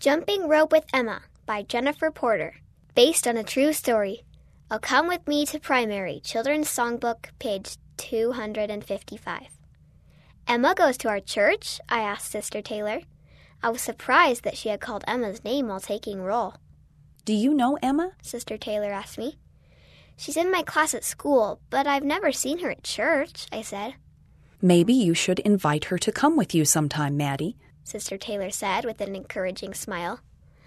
Jumping Rope with Emma by Jennifer Porter, based on a true story. Oh, Come With Me to Primary, Children's Songbook, page 255. Emma goes to our church? I asked Sister Taylor. I was surprised that she had called Emma's name while taking roll. Do you know Emma? Sister Taylor asked me. She's in my class at school, but I've never seen her at church, I said. Maybe you should invite her to come with you sometime, Maddie, Sister Taylor said with an encouraging smile.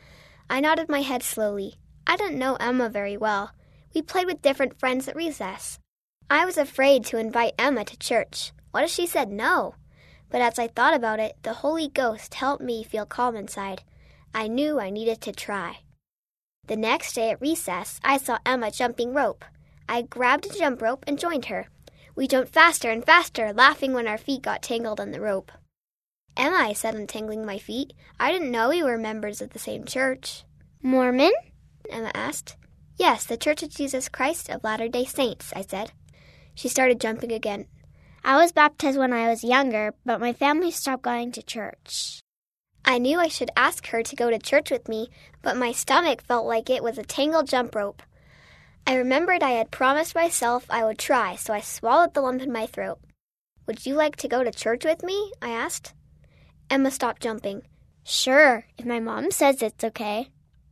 I nodded my head slowly. I didn't know Emma very well. We played with different friends at recess. I was afraid to invite Emma to church. What if she said no? But as I thought about it, the Holy Ghost helped me feel calm inside. I knew I needed to try. The next day at recess, I saw Emma jumping rope. I grabbed a jump rope and joined her. We jumped faster and faster, laughing when our feet got tangled in the rope. Emma, I said, untangling my feet. I didn't know we were members of the same church. Mormon? Emma asked. Yes, the Church of Jesus Christ of Latter-day Saints, I said. She started jumping again. I was baptized when I was younger, but my family stopped going to church. I knew I should ask her to go to church with me, but my stomach felt like it was a tangled jump rope. I remembered I had promised myself I would try, so I swallowed the lump in my throat. Would you like to go to church with me? I asked. Emma stopped jumping. Sure, if my mom says it's okay.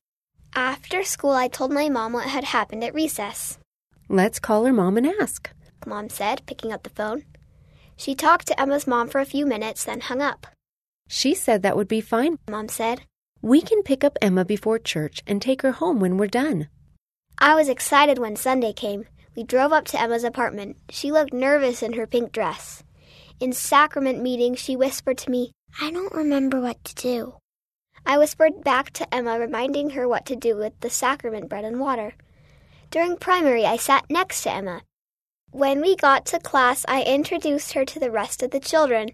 After school, I told my mom what had happened at recess. Let's call her mom and ask, Mom said, picking up the phone. She talked to Emma's mom for a few minutes, then hung up. She said that would be fine, Mom said. We can pick up Emma before church and take her home when we're done. I was excited when Sunday came. We drove up to Emma's apartment. She looked nervous in her pink dress. In sacrament meeting, she whispered to me, I don't remember what to do. I whispered back to Emma, reminding her what to do with the sacrament bread and water. During primary, I sat next to Emma. When we got to class, I introduced her to the rest of the children.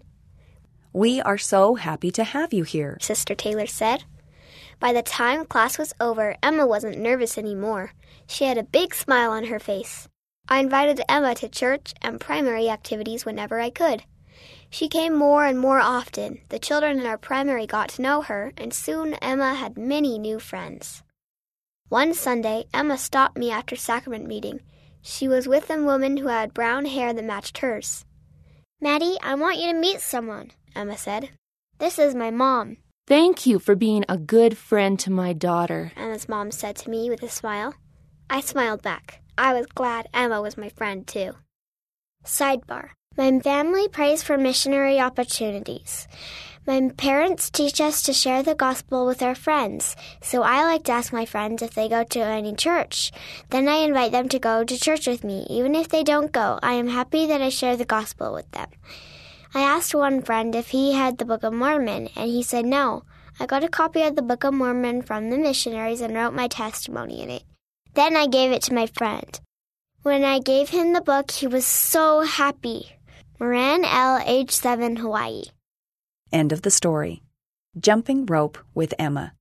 We are so happy to have you here, Sister Taylor said. By the time class was over, Emma wasn't nervous anymore. She had a big smile on her face. I invited Emma to church and primary activities whenever I could. She came more and more often. The children in our primary got to know her, and soon Emma had many new friends. One Sunday, Emma stopped me after sacrament meeting. She was with a woman who had brown hair that matched hers. Maddie, I want you to meet someone, Emma said. This is my mom. Thank you for being a good friend to my daughter, Emma's mom said to me with a smile. I smiled back. I was glad Emma was my friend, too. Sidebar. My family prays for missionary opportunities. My parents teach us to share the gospel with our friends, so I like to ask my friends if they go to any church. Then I invite them to go to church with me. Even if they don't go, I am happy that I share the gospel with them. I asked one friend if he had the Book of Mormon, and he said no. I got a copy of the Book of Mormon from the missionaries and wrote my testimony in it. Then I gave it to my friend. When I gave him the book, he was so happy. Moran L., age 7, Hawaii. End of the story. Jumping Rope with Emma.